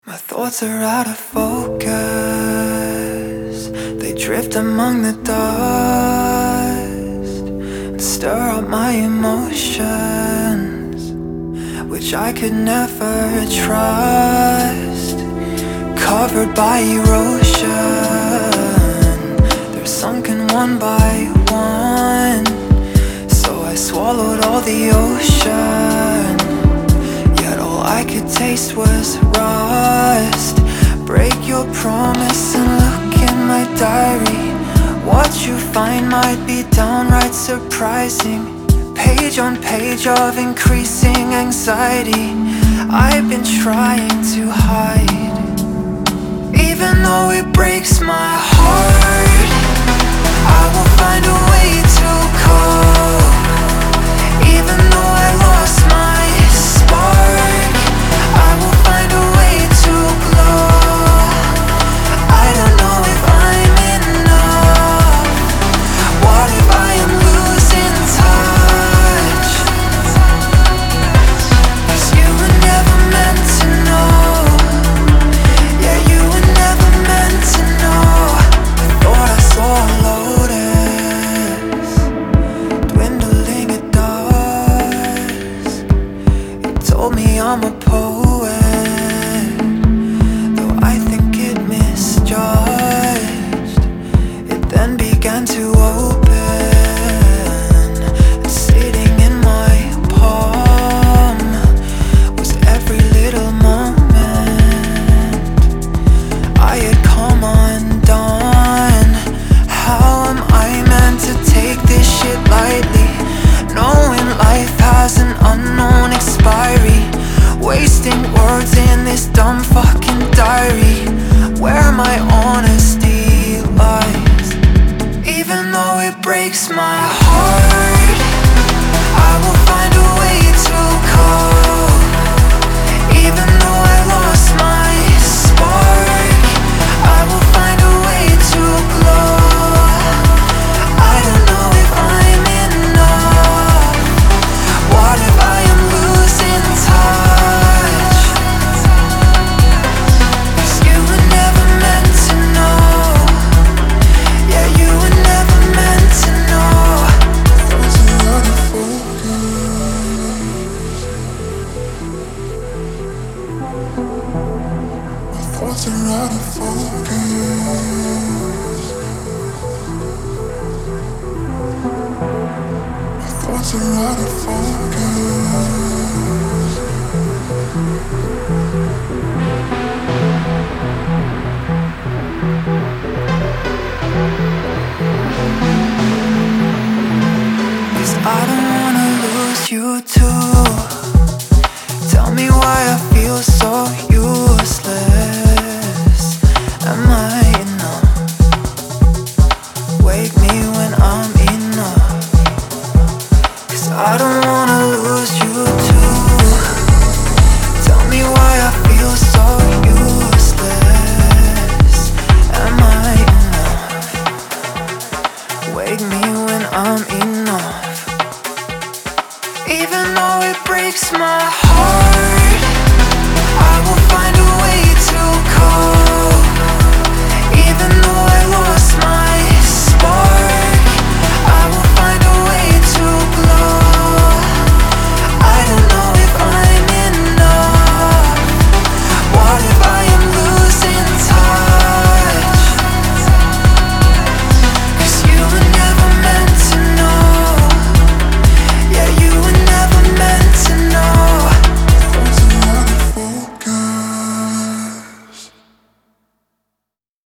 My thoughts are out of focus. They drift among the dust and stir up my emotions, which I could never trust. Covered by erosion, they're sunken one by one. So I swallowed all the ocean, yet all I could taste was rust. Break your promise and look in my diary. What you find might be downright surprising. Page on page of increasing anxiety I've been trying to hide. Even though it breaks my heart, I will find a way to cope. Even though I lost my spark, I will find a way to glow. I don't know if I'm enough. What if I am losing touch? 'Cause you were never meant to know. Yeah, you were never meant to know. I thought I saw a lotus dwindling at dusk. You told me I'm a poet, though I think it misjudged. It then began to open, and sitting in my palm was every little moment I had come undone. How am I meant to take this shit lightly, knowing life has an unknown expiry? Wasting words in this dumb fucking diary, where my honesty lies. Even though it breaks my heart, I will find a way to cope. Even though I lost my spark, I will find a way to glow. I don't know if I'm enough. What if I am losing touch? 'Cause you were never meant to know. Yeah, you were never meant to know. Thoughts are out of focus. My thoughts are out of focus. My thoughts are out of focus.